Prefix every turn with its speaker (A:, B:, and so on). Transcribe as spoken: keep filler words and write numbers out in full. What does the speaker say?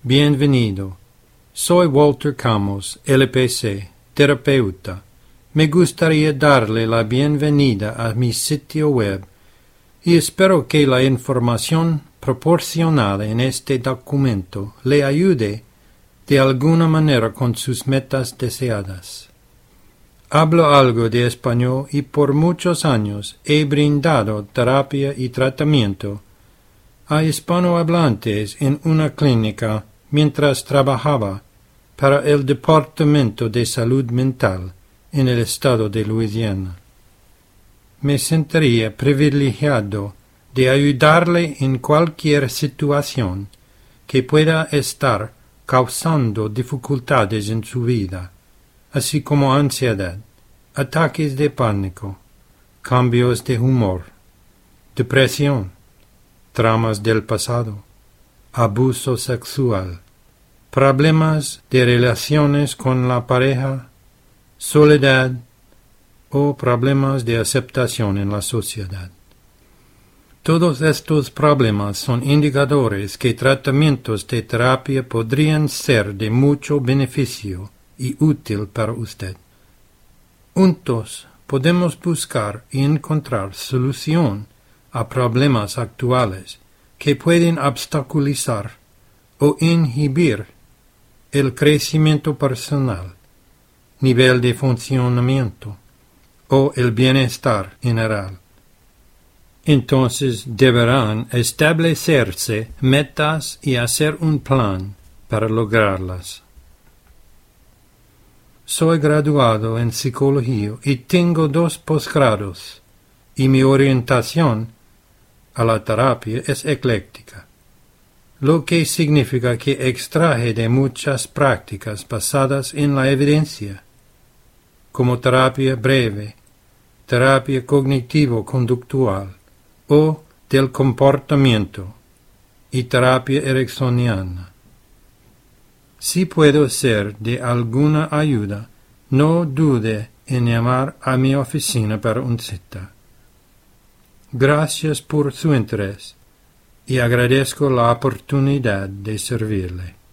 A: Bienvenido. Soy Walter Camus, L P C, terapeuta. Me gustaría darle la bienvenida a mi sitio web y espero que la información proporcionada en este documento le ayude de alguna manera con sus metas deseadas. Hablo algo de español y por muchos años he brindado terapia y tratamiento a hispanohablantes en una clínica mientras trabajaba para el Departamento de Salud Mental en el estado de Luisiana. Me sentiría privilegiado de ayudarle en cualquier situación que pueda estar causando dificultades en su vida, así como ansiedad, ataques de pánico, cambios de humor, depresión, traumas del pasado, abuso sexual, problemas de relaciones con la pareja, soledad o problemas de aceptación en la sociedad. Todos estos problemas son indicadores que tratamientos de terapia podrían ser de mucho beneficio y útil para usted. Juntos podemos buscar y encontrar solución a problemas actuales que pueden obstaculizar o inhibir el crecimiento personal, nivel de funcionamiento o el bienestar general. Entonces deberán establecerse metas y hacer un plan para lograrlas. Soy graduado en psicología y tengo dos posgrados, y mi orientación a la terapia es ecléctica, lo que significa que extraje de muchas prácticas basadas en la evidencia, como terapia breve, terapia cognitivo-conductual o del comportamiento y terapia ericksoniana. Si puedo ser de alguna ayuda, no dude en llamar a mi oficina para una cita. Gracias por su interés y agradezco la oportunidad de servirle.